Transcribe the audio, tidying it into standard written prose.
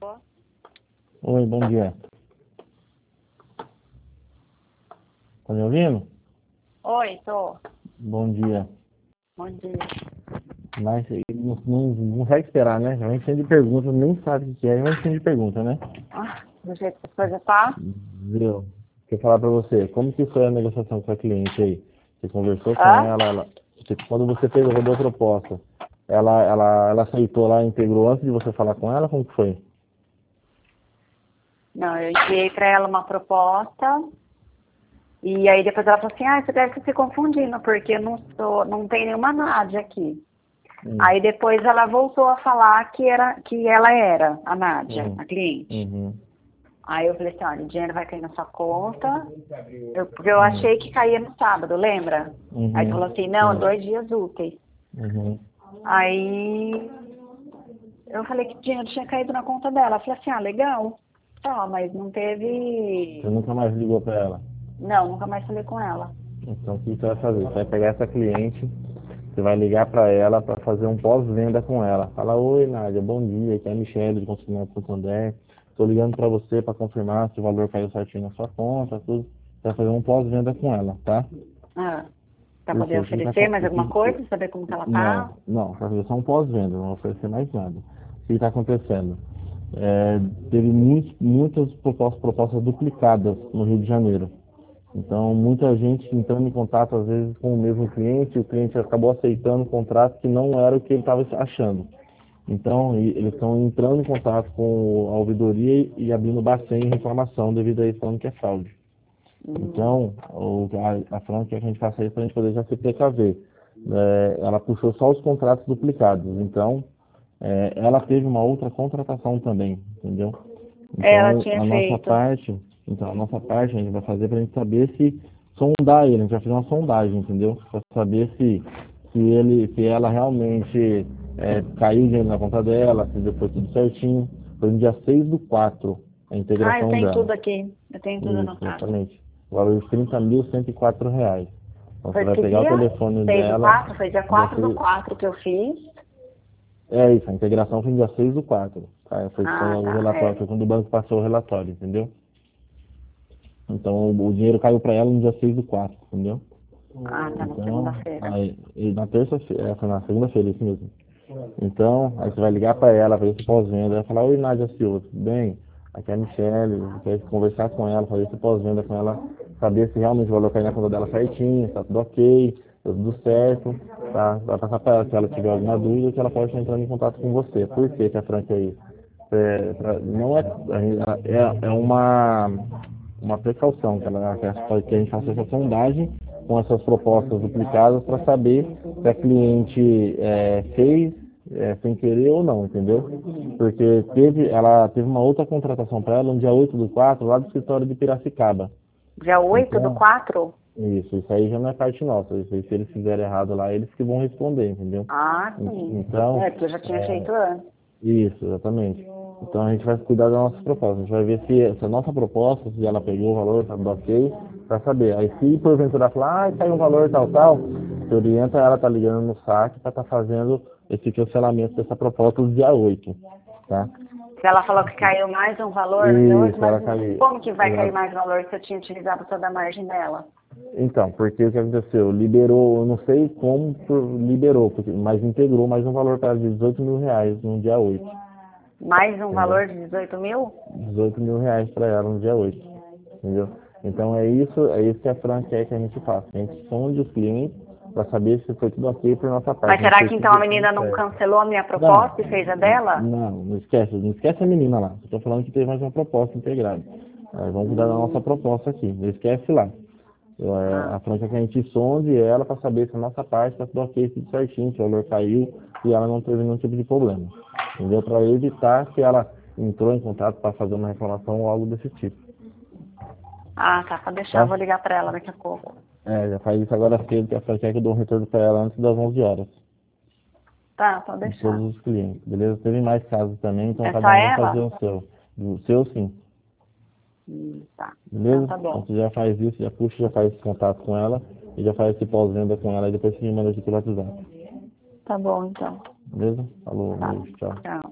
Oi, bom dia. Tá me ouvindo? Oi, tô. Bom dia. Bom dia. Mas não consegue esperar, né? Já vem cheio de perguntas, nem sabe o que é, mas cheio de pergunta, né? Do jeito que as coisas tá? Viu? Quer falar pra você, como que foi a negociação com a cliente aí? Você conversou com Hã? quando você fez, rodou a proposta, ela aceitou lá, integrou antes de você falar com ela? Como que foi? Não, eu enviei pra ela uma proposta e aí depois ela falou assim, você deve estar se confundindo, porque eu não tem nenhuma Nádia aqui. Hum, Aí depois ela voltou a falar que ela era a Nádia, uhum, a cliente. uhum, Aí eu falei assim, olha, o dinheiro vai cair na sua conta, porque eu uhum, achei que caía no sábado, lembra? Aí uhum, falou assim, não, sim, 2 dias úteis. uhum. Aí eu falei que o dinheiro tinha caído na conta dela. Eu falei assim, legal. Tá, mas não Você teve. nunca mais ligou pra ela? Não, nunca mais falei com ela. Então, o que você vai fazer? Você vai pegar essa cliente, você vai ligar para ela para fazer um pós-venda com ela. Fala, oi Nádia, bom dia, aqui é a Michelle de Consignado Santo André. Estou ligando para você para confirmar se o valor caiu certinho na sua conta, tudo. Você vai fazer um pós-venda com ela, tá? Ah, pra Por poder quê? oferecer mais alguma coisa, saber como que ela tá. Não, vai fazer só um pós-venda, não vai oferecer mais nada. O que está acontecendo? É, teve muitas propostas duplicadas no Rio de Janeiro. Então, muita gente entrando em contato, às vezes, com o mesmo cliente, o cliente acabou aceitando um contrato que não era o que ele estava achando. Então, eles estão entrando em contato com a ouvidoria e abrindo bastante em reclamação devido a isso, falando que é fraude. Hum. Então, a Fran quer que a gente faça isso para a gente poder já se precaver. Ela puxou só os contratos duplicados. Então, ela teve uma outra contratação também, entendeu? Ela Então, tinha feito. a nossa parte a gente vai fazer para a gente saber se sondar ele, a gente vai fazer uma sondagem, entendeu? Para saber se ela realmente caiu dinheiro na conta dela, se depois tudo certinho. Foi no dia 6/4 a Eu integração tenho dela. tudo aqui. Eu tenho tudo Isso, anotado. exatamente. O valor de R$ 30.104. Então você Foi vai que pegar o dia? telefone 6 do dela, 4. Foi dia dia 4 do 6, 4 que eu fiz. é isso, a integração foi no dia 6/4. Tá? Foi Ah, quando o tá. relatório, foi quando o banco passou o relatório, entendeu? Então o dinheiro caiu para ela no dia 6/4, entendeu? Tá na Então, segunda-feira. aí, e na terça-feira, foi na segunda-feira, isso mesmo. Então, aí você vai ligar para ela, fazer esse pós-venda, vai falar, oi Nádia Silva, tudo bem? Aqui é a Michelle, quer conversar com ela, fazer esse pós-venda com ela, saber se realmente o valor cai na conta dela certinho, está tudo ok, tá tudo certo, tá? Vai passar para ela se ela tiver alguma dúvida, que ela pode estar entrando em contato com você. Por que a Franca é isso? Não é uma precaução que a gente faça essa sondagem com essas propostas duplicadas para saber se a cliente fez sem querer ou não, entendeu? Porque ela teve uma outra contratação para ela no dia 8/4 lá do escritório de Piracicaba. Dia 8 do Então, 4. isso aí já não é parte nossa. Isso aí, se eles fizerem errado lá, eles que vão responder, entendeu? Sim. Então, Porque eu já tinha feito antes. isso, exatamente. Então a gente vai cuidar da nossa proposta. A gente vai ver se a nossa proposta, se ela pegou o valor, tá tudo ok, para saber. Aí se porventura falar, caiu um valor tal, você orienta ela, tá ligando no saque para estar fazendo esse cancelamento dessa proposta no dia 8, tá? Ela falou que caiu mais um valor no dia 8, Isso, mas ela caiu. como que vai cair mais valor se eu tinha utilizado toda a margem dela? Então, porque o que aconteceu? Liberou, eu não sei como liberou, mas integrou mais um valor para ela de R$ 18.000 no dia 8, Mais um entendeu? valor de 18 mil? R$ 18.000 para ela no dia 8, entendeu? Então é isso que a Fran quer que a gente faça. A gente sonde os clientes para saber se foi tudo ok por nossa Mas parte. A gente será fez que então a tudo menina não certo. cancelou a minha Não, proposta e fez a dela? não esquece a menina lá. Estou falando que teve mais uma proposta integrada. Vamos cuidar da nossa proposta aqui. Não esquece lá. Ah, A Fran quer que a gente sonde ela para saber se a nossa parte está tudo ok, tudo certinho, se o valor caiu e ela não teve nenhum tipo de problema. Entendeu? Para evitar que ela entrou em contato para fazer uma reclamação ou algo desse tipo. tá, pode deixar, eu Tá? vou ligar pra ela daqui a pouco. Já faz isso agora cedo, que a Fran quer que eu dou um retorno para ela antes das 11 horas. Tá, pode De deixar. todos os clientes, beleza? Teve mais casos também, então É cada só um vai fazer ela? o seu. O seu sim, Tá. Então beleza? tá Então bom. você já faz isso, já puxa, já faz esse contato com ela e já faz esse pós-venda com ela e depois você me manda aqui pelo WhatsApp. Tá bom, então. Beleza? Falou, Tá. beijo, tchau. Tchau.